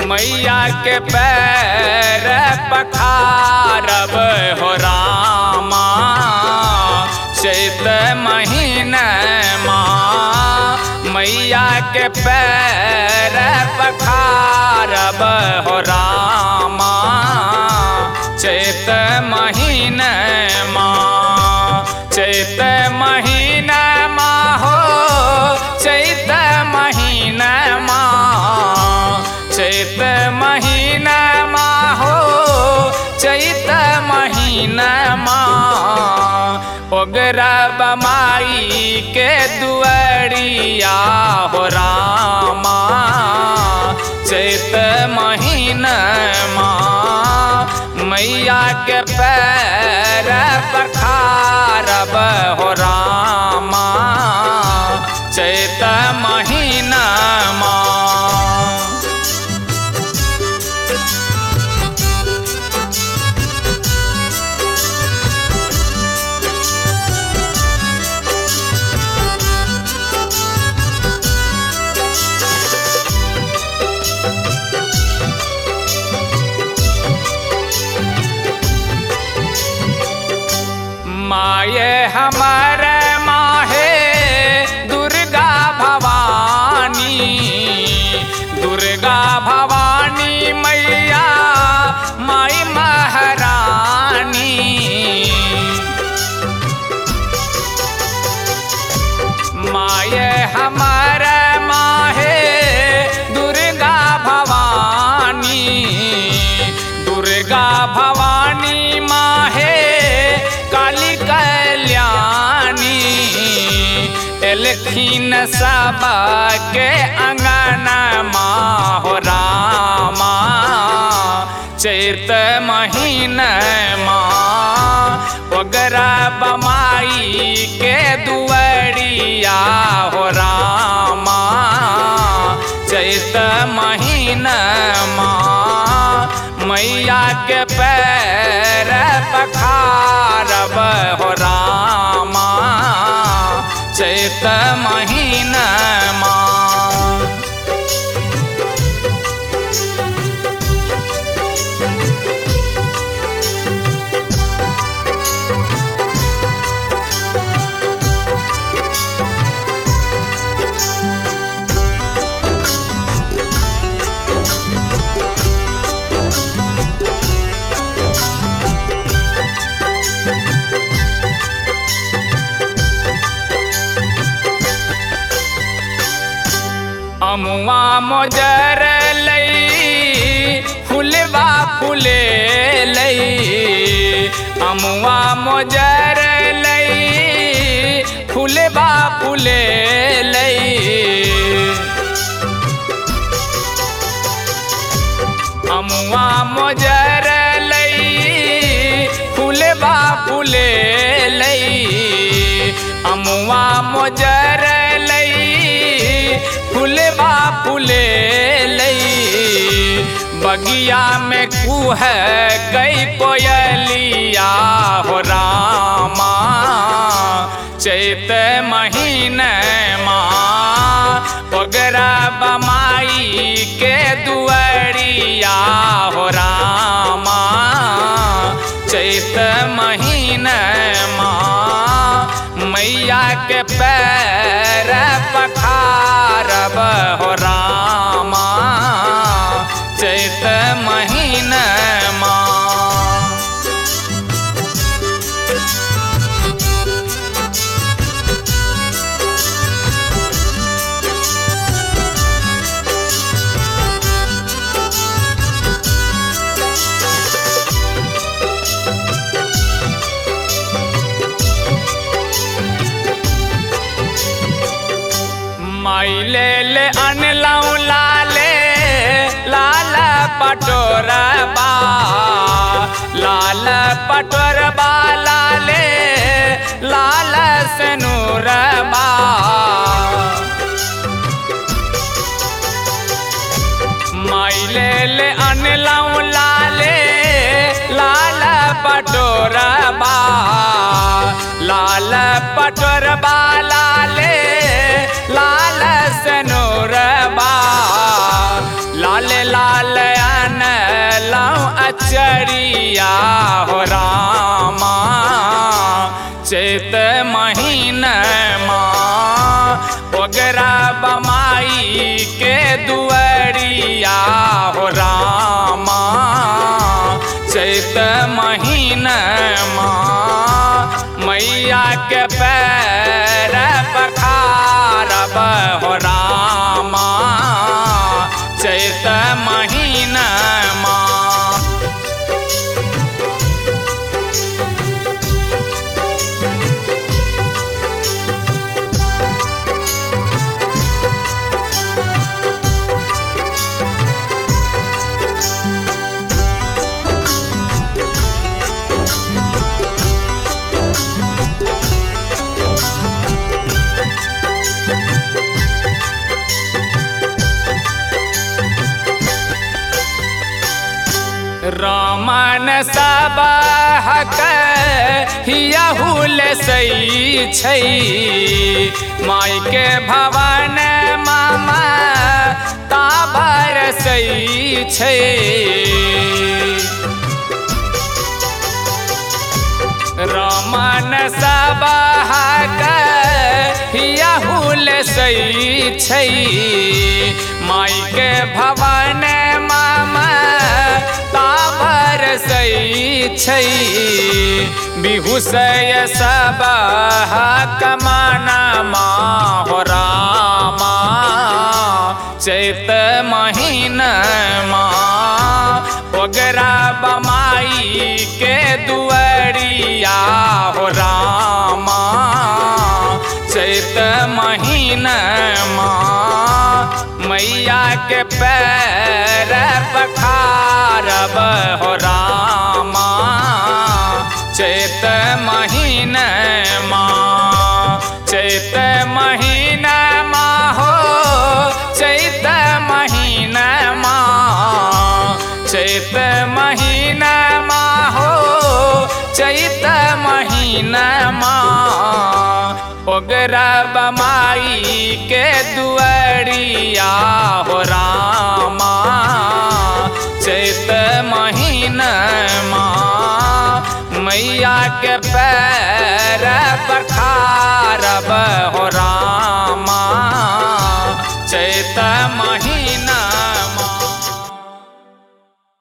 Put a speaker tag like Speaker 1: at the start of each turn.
Speaker 1: मैया के पैर पखारब हो रामा चैत महीना माँ। मैया के पैर पखारब हो रामा चैत महीना माँ। चैत महीना माँ हो चैत महीना माँ। चैत महीना माँ हो चैत महीना माँ। ओगरा बमाई के दुआरिया हो रामा चैत महीना माँ। मैया के पैर पखारब हो रामा चैत महीना माँ। माये हमारे माहे दुर्गा भवानी। दुर्गा भवानी मैया माई महारानी। माये हमारे माहे दुर्गा भवानी। दुर्गा भवानी माहे काली कल्याणी। एलखिन सबा के अंगना माँ हो रामा चैत महीना माँ। ओगरा बमाई के दुआरिया हो रामा चैत महीना माँ। मैया के पैर पखारब हो रामा चैत महीना माँ। अमुआ मोजर लई फुलवा फुले लई। अमुआ मोजर लई फुलवा फुले लई। अमुआ मोजर लई फुलवा फुले लई। अमुआ मोजर लई फुलवा फुले लई। बगिया में कुह गई कोयलिया हो रामा चैत महीना माँ। ओगरा बमाई के दुआरिया हो रामा चैत महीना माँ। मैया के पैर पखारब हो रामा चैत महीना माँ। माई ले ले अनलाऊ लाले लाल पटोरबा। लाल पटोरबा लाले लाल सनूरबा। माई ले ले अनलाऊ लाले लाल पटोरबा। लाल पटोरबा लाले लाल सनूरबा। लाल लाल के दुआरिया हो रामा चैत महीना मैया के पैर पखारब हो रामा चैत महीना रामन सब हियाहुल सही छै माई के भवन मामा ताबर सही छै रामन सब हियाहुल सही छै माई के भवन मामा ताबर सही छै बिहुसय सब कमाना हो रामा चैत महीना ओगरा बमाई के दुआरिया हो रामा चैत महीना मैया के पैर पखारब हो रामा चैत महीना चैत महीना हो चैत महीना चैत महीना हो चैत महीना ओगरा बमाई के दुआरिया हो रामा चैत महीना मैया के पैर पखारब हो रामा चैत महीना